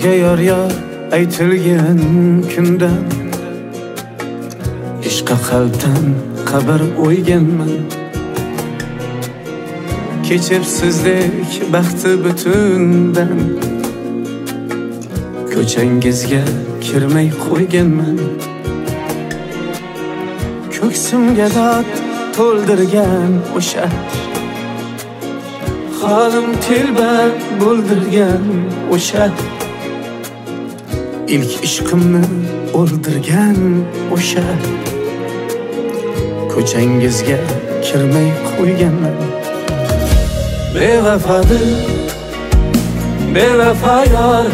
Senga yor aytilgan kundan ishqa qalbdan xabar o'yganman. Kechirsizdek baxti butundan ko'changizga kirmay qo'yganman. Ko'ksimga dod to'ldirgan o'sha holim telba bo'ldirgan o'sha ilk ishqimni o'ldirgan o'sha ko'changizga kirmay qo'yganman. Bevafodir, bevafo yor,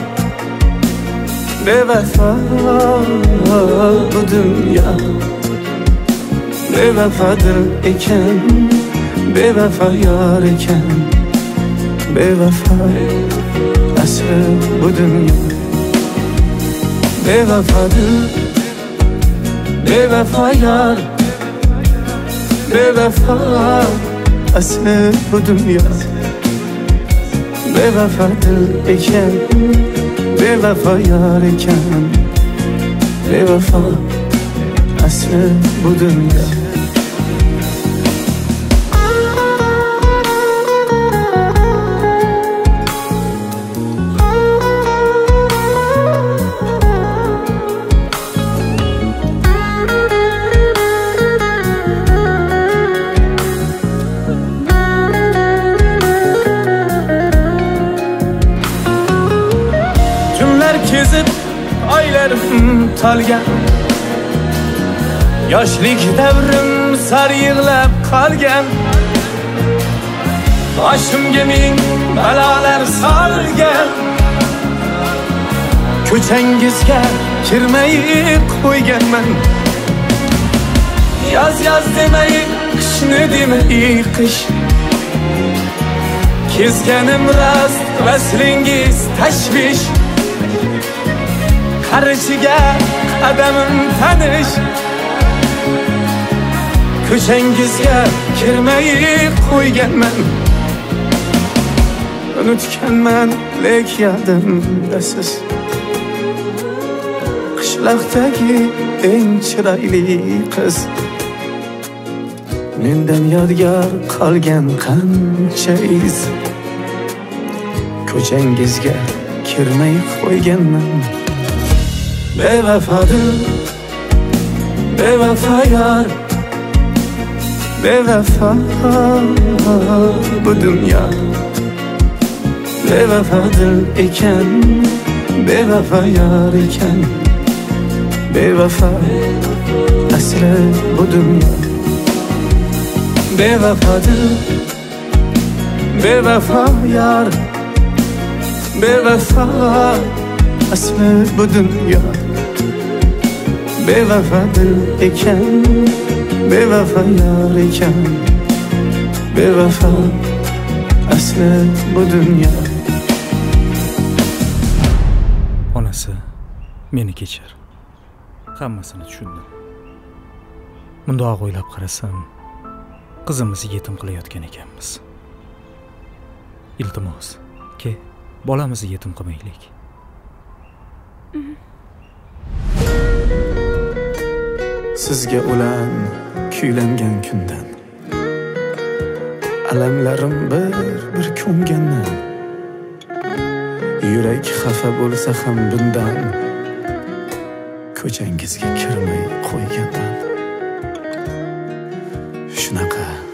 bevafo bu dunyo. Bevafodir ekan, bevafo yor ekan, bevafo asli bu dunyo. Bevafodir, bevafo yor, bevafo asli bu dunyo. Bevafodir ekan, bevafo yor ekan, bevafo asli bu dunyo. Kezib oylarim talgan, yoshlik davrim sar yig'lab qolgan. Boshimga ming balolar solgan, ko'changizga kirmay qo'yganman. Yoz demay, qishni demay qish, kezganim rost, vaslingiz tashvish. Qarishiga qadamim tanish, ko'changizga kirmay qo'yganman. Unutganman lek yodimda siz, qishloqdagi eng chiroyli qiz. Mendan yodgor qolgan qancha iz, ko'changizga kirmay qo'yganman. Bevafodir, bevafo yor, bevafo bu dunyo. Bevafodir ekan, bevafo yor ekan, bevafo asli bu dunyo. Bevafodir, bevafo yor, bevafo asli bu dunyo. Bevafodir ekan, bevafo yor ekan, bevafo asli bu dunyo. Onasi, meni kechir. Hammasini tushundim. Mundoq o'ylab qarasam, qizimizni yetim qilayotgan ekanmiz. Iltimos, bolamizni yetim qilmaylik. Sizga ulan kuylangan kundan alamlarim bir ko'nganman. Yurak xafa bo'lsa ham bundan ko'changizga kirmay qo'yganman. Shunaqa